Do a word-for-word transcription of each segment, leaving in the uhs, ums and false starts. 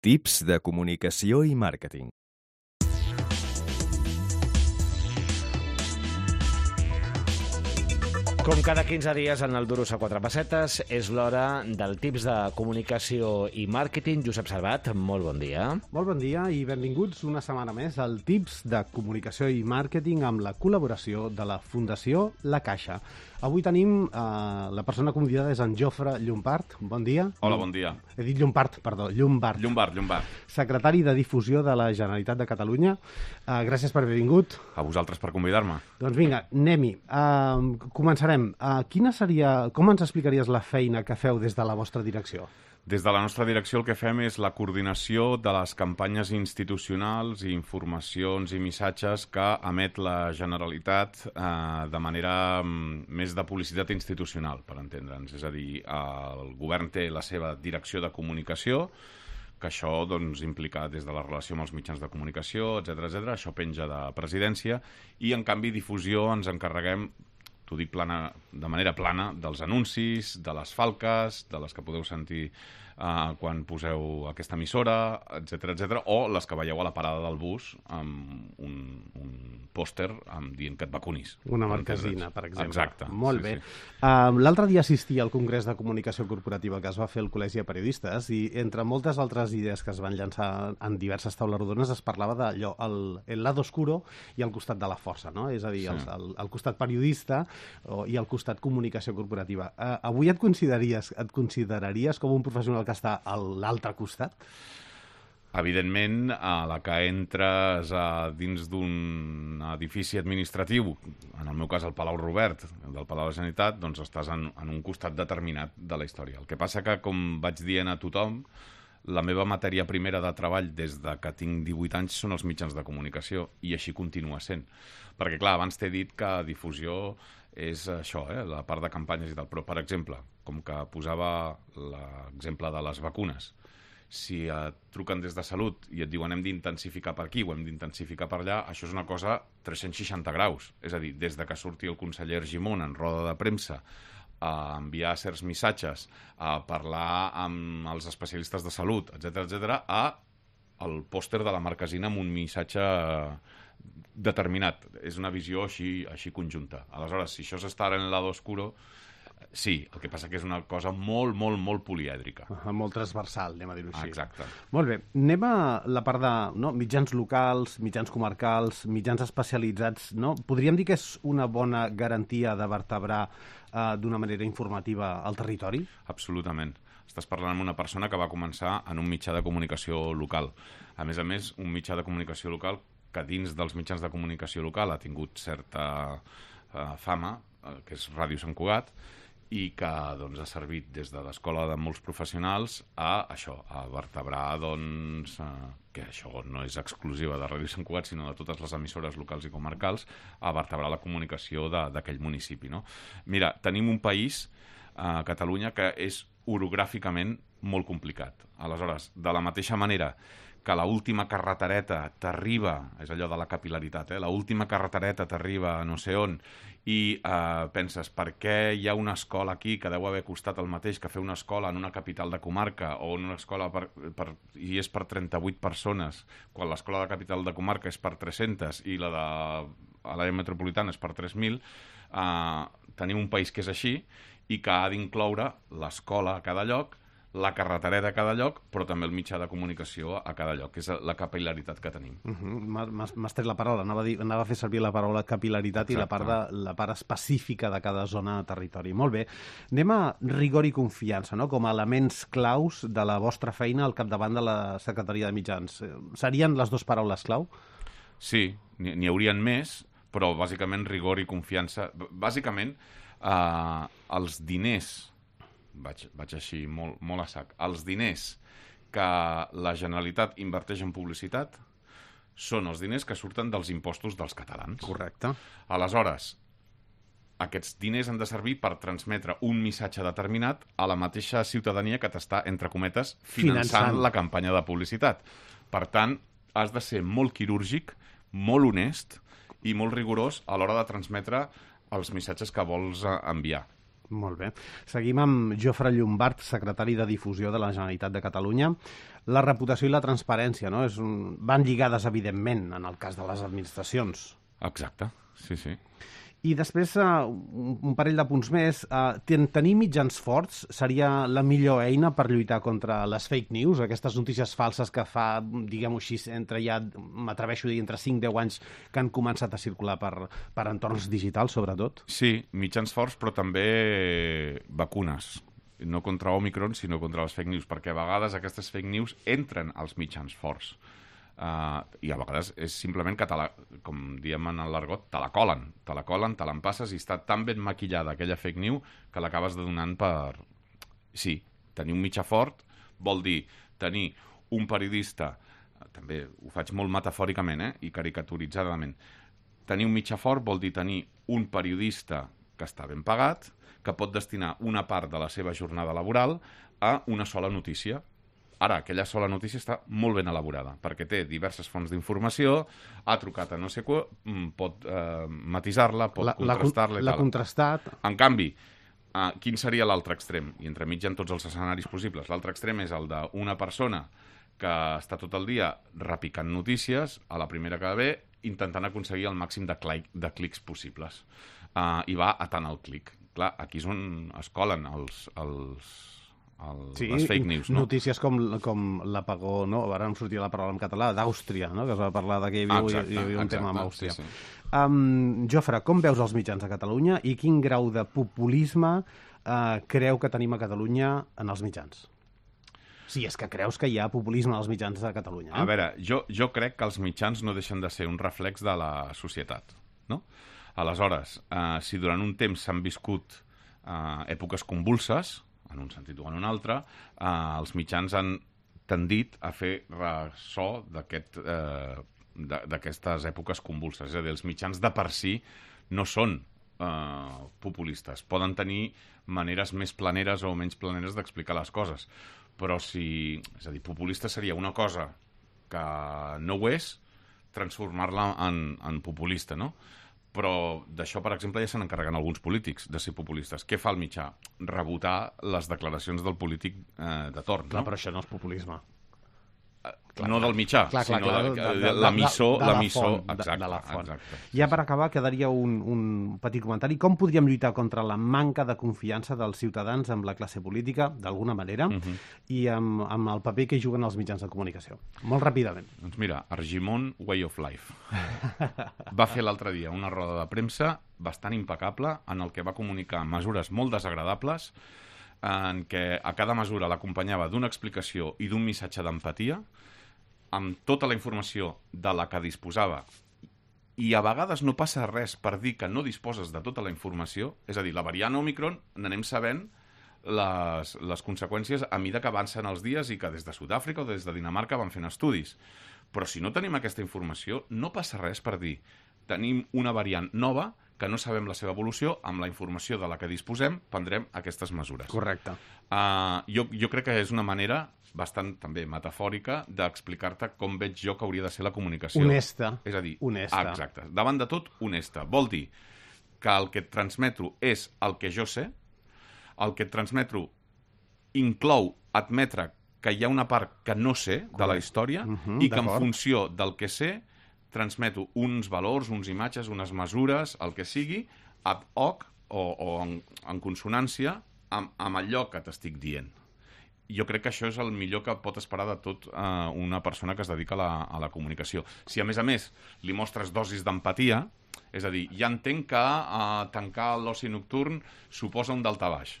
Tips de comunicació i màrqueting. Com cada quinze dies en el Duros a quatre pessetes, és l'hora del tips de comunicació i màrqueting. Josep Salvat, molt bon dia. Molt bon dia i benvinguts una setmana més al tips de comunicació i màrqueting amb la col·laboració de la Fundació La Caixa. Avui tenim, eh, la persona convidada és en Jofre Llombart. Bon dia. Hola, bon dia. He dit Llombart, perdó, Llombart. Llombart, Llombart. Secretari de Difusió de la Generalitat de Catalunya. Eh, gràcies per haver vingut. A vosaltres per convidar-me. Doncs vinga, anem-hi. Uh, començarem. Uh, quina seria, com ens explicaries la feina que feu des de la vostra direcció? Des de la nostra direcció el que fem és la coordinació de les campanyes institucionals i informacions i missatges que emet la Generalitat eh, de manera mm, més de publicitat institucional, per entendre'ns. És a dir, el govern té la seva direcció de comunicació, que això doncs, implica des de la relació amb els mitjans de comunicació, etcètera, etcètera. Això penja de presidència i, en canvi, difusió ens encarreguem, t'ho dic plana, de manera plana, dels anuncis, de les falques, de les que podeu sentir uh, quan poseu aquesta emissora, etcètera, etcètera, o les que veieu a la parada del bus amb un, un pòster um, dient que et vacunis. Una marquesina, per exemple. Exacte. Molt sí, bé. Sí. Uh, L'altre dia assistia al Congrés de Comunicació Corporativa que es va fer al Col·legi de Periodistes i entre moltes altres idees que es van llançar en diverses taules rodones es parlava d'allò, el, el lado oscuro i el costat de la força, no? És a dir, sí. el, el, el costat periodista o, i el costat comunicació corporativa. Uh, avui et consideraries, et consideraries com un professional que està a l'altre costat? Evidentment, a la que entres a dins d'un edifici administratiu, en el meu cas el Palau Robert, del Palau de la Generalitat, doncs estàs en, en un costat determinat de la història. El que passa que, com vaig dient a tothom, la meva matèria primera de treball des de que tinc divuit anys són els mitjans de comunicació, i així continua sent. Perquè, clar, abans t'he dit que difusió és això, eh, la part de campanyes i tal, però, per exemple, com que posava l'exemple de les vacunes, si et truquen des de Salut i et diuen hem d'intensificar per aquí o hem d'intensificar per allà, això és una cosa tres-cents seixanta graus. És a dir, des de que surti el conseller Argimon en roda de premsa a enviar certs missatges, a parlar amb els especialistes de salut, etcètera, etcètera, a el pòster de la marquesina amb un missatge determinat. És una visió així, així conjunta. Aleshores, si això s'està en el lado oscuro, sí, el que passa que és una cosa molt, molt, molt polièdrica. Uh, molt transversal, anem a dir-ho així. Exacte. Molt bé. Anem a la part de no, mitjans locals, mitjans comarcals, mitjans especialitzats. No? Podríem dir que és una bona garantia de vertebrar uh, d'una manera informativa el territori? Absolutament. Estàs parlant amb una persona que va començar en un mitjà de comunicació local. A més a més, un mitjà de comunicació local que dins dels mitjans de comunicació local ha tingut certa uh, fama, uh, que és Ràdio Sant Cugat, i que doncs, ha servit des de l'escola de molts professionals a això, a vertebrar doncs, eh, que això no és exclusiva de Ràdio Sant Cugat, sinó de totes les emissores locals i comarcals, a vertebrar la comunicació d'aquell municipi. No? Mira, tenim un país, eh, Catalunya, que és orogràficament molt complicat. Aleshores, de la mateixa manera que l'última carretereta t'arriba, és allò de la capil·laritat, eh? l'última carretereta t'arriba a no sé on, i eh, penses, per què hi ha una escola aquí que deu haver costat el mateix que fer una escola en una capital de comarca o en una escola per, per, i és per trenta-vuit persones, quan l'escola de capital de comarca és per tres-centes i la de a l'àrea metropolitana és per tres mil, eh, tenim un país que és així i que ha d'incloure l'escola a cada lloc, la carretereta a cada lloc, però també el mitjà de comunicació a cada lloc, que és la capil·laritat que tenim. Uh -huh. M'has tret la paraula, anava a, dir, anava a fer servir la paraula capil·laritat. Exacte. I la part, de, la part específica de cada zona de territori. Molt bé. Anem a rigor i confiança, no? Com a elements claus de la vostra feina al capdavant de la Secretaria de Mitjans. Serien les dues paraules clau? Sí, n'hi haurien més, però bàsicament rigor i confiança. Bàsicament, eh, els diners... Vaig, vaig així molt, molt a sac. Els diners que la Generalitat inverteix en publicitat són els diners que surten dels impostos dels catalans. Correcte. Aleshores, aquests diners han de servir per transmetre un missatge determinat a la mateixa ciutadania que t'està, entre cometes, finançant, finançant la campanya de publicitat. Per tant, has de ser molt quirúrgic, molt honest i molt rigorós a l'hora de transmetre els missatges que vols enviar. Molt bé. Seguim amb Jofre Llombart, secretari de Difusió de la Generalitat de Catalunya. la reputació i la transparència, no? És un... van lligades, evidentment, en el cas de les administracions. Exacte, sí, sí. I després, uh, un parell de punts més. Uh, tenir mitjans forts seria la millor eina per lluitar contra les fake news, aquestes notícies falses que fa, diguem-ho així, entre ja, m'atreveixo a dir, entre cinc deu anys que han començat a circular per, per entorns digitals, sobretot? Sí, mitjans forts, però també vacunes. No contra Omicron, sinó contra les fake news, perquè a vegades aquestes fake news entren als mitjans forts. Uh, i a vegades és simplement que, te la, com diem en l'argot, te la colen, te la colen, te l'empasses i està tan ben maquillada aquella fake news que l'acabes donant per... Sí, tenir un mitjà fort vol dir tenir un periodista, també ho faig molt metafòricament eh, i caricaturitzadament, tenir un mitjà fort vol dir tenir un periodista que està ben pagat, que pot destinar una part de la seva jornada laboral a una sola notícia. Ara, aquella sola notícia està molt ben elaborada, perquè té diverses fonts d'informació, ha trucat a no sé què, pot eh, matisar-la, pot contrastar-la i tal. L'ha contrastat. En canvi, eh, quin seria l'altre extrem? I entremig en tots els escenaris possibles. L'altre extrem és el d'una persona que està tot el dia repicant notícies, a la primera que ve, intentant aconseguir el màxim de, clic, de clics possibles. Eh, I va atant el clic. Clar, aquí és on es colen els... els El, sí, les fake news, no? Notícies com, com l'apagó, no? Ara em sortia la paraula en català, d'Àustria, no? Que es va parlar de que hi havia, exacte, hi havia un exacte, tema amb Àustria. Sí, sí. Um, Jofre, com veus els mitjans a Catalunya i quin grau de populisme uh, creu que tenim a Catalunya en els mitjans? Si és que creus que hi ha populisme als mitjans de Catalunya. Eh? A veure, jo, jo crec que els mitjans no deixen de ser un reflex de la societat, no? Aleshores, uh, si durant un temps s'han viscut uh, èpoques convulses, en un sentit o en un altre, eh, els mitjans han tendit a fer ressò d'aquest, eh, d'aquestes èpoques convulses. És a dir, els mitjans de per si no són eh, populistes. Poden tenir maneres més planeres o menys planeres d'explicar les coses. Però si... És a dir, populista seria una cosa que no ho és, transformar-la en, en populista, no? Però d'això, per exemple, ja se n'encarreguen alguns polítics, de ser populistes. Què fa el mitjà? Rebotar les declaracions del polític eh, de torn. Clar, no? però això no és populisme. Clar, no del mitjà, clar, clar, sinó clar, de, de, de, de l'emissor, de, de, de l'emissor, la font, exacte, de, de la font. Exacte. Ja per acabar, quedaria un, un petit comentari. Com podríem lluitar contra la manca de confiança dels ciutadans amb la classe política, d'alguna manera, uh -huh. i amb, amb el paper que juguen els mitjans de comunicació? Molt ràpidament. Doncs mira, Argimon Way of Life va fer l'altre dia una roda de premsa bastant impecable en el que va comunicar mesures molt desagradables, en què a cada mesura l'acompanyava d'una explicació i d'un missatge d'empatia, amb tota la informació de la que disposava. I a vegades no passa res per dir que no disposes de tota la informació, és a dir, la variant Omicron n'anem sabent les, les conseqüències a mida que avancen els dies i que des de Sud-àfrica o des de Dinamarca van fent estudis. Però si no tenim aquesta informació, no passa res per dir tenim una variant nova que no sabem la seva evolució, amb la informació de la que disposem, prendrem aquestes mesures. Correcte. Uh, jo, jo crec que és una manera bastant també metafòrica d'explicar-te com veig jo que hauria de ser la comunicació. Honesta. És a dir, honesta. Ah, exacte. Davant de tot, honesta. Vol dir que el que et transmeto és el que jo sé, el que et transmeto inclou admetre que hi ha una part que no sé de la història uh -huh, i que en funció del que sé transmeto uns valors, uns imatges, unes mesures, el que sigui, ad hoc o, o en, en consonància amb, amb allò que t'estic dient. Jo crec que això és el millor que pot esperar de tot eh, una persona que es dedica a la, a la comunicació. Si, a més a més, li mostres dosis d'empatia, és a dir, ja entenc que eh, tancar l'oci nocturn suposa un daltabaix.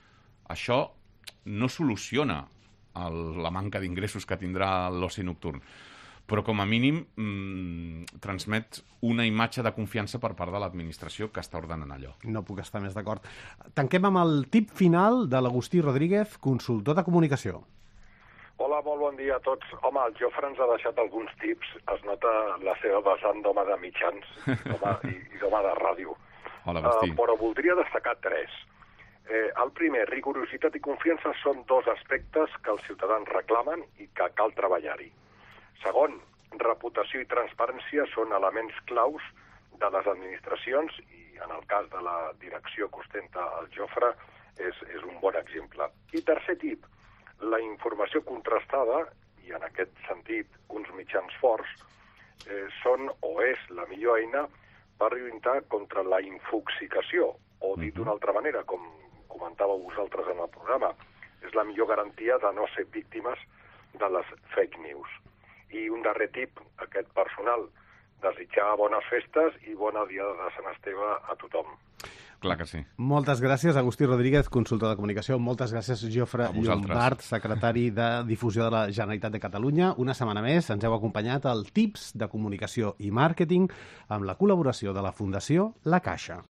Això no soluciona el, la manca d'ingressos que tindrà l'oci nocturn, però com a mínim mmm, transmet una imatge de confiança per part de l'administració que està ordenant allò. No puc estar més d'acord. Tanquem amb el tip final de l'Agustí Rodríguez, consultor de comunicació. Hola, molt bon dia a tots. Home, el Jofre ens ha deixat alguns tips. Es nota la seva vessant d'home de mitjans home, i, i d'home de ràdio. Hola, Agustí. Uh, però voldria destacar tres. Eh, el primer, rigorositat i confiança són dos aspectes que els ciutadans reclamen i que cal treballar-hi. Segon, reputació i transparència són elements claus de les administracions i en el cas de la direcció que ostenta el Jofre és, és un bon exemple. I tercer tip, la informació contrastada i en aquest sentit uns mitjans forts, eh, són o és la millor eina per lluitar contra la infoxicació, o dit d'una altra manera, com comentàveu vosaltres en el programa, és la millor garantia de no ser víctimes de les fake news. I un darrer tip, aquest personal, desitjar bones festes i bona dia de Sant Esteve a tothom. Clar que sí. Moltes gràcies, Agustí Rodríguez, consultor de comunicació. Moltes gràcies, Jofre Llombart, secretari de Difusió de la Generalitat de Catalunya. Una setmana més ens heu acompanyat al Tips de Comunicació i Màrqueting amb la col·laboració de la Fundació La Caixa.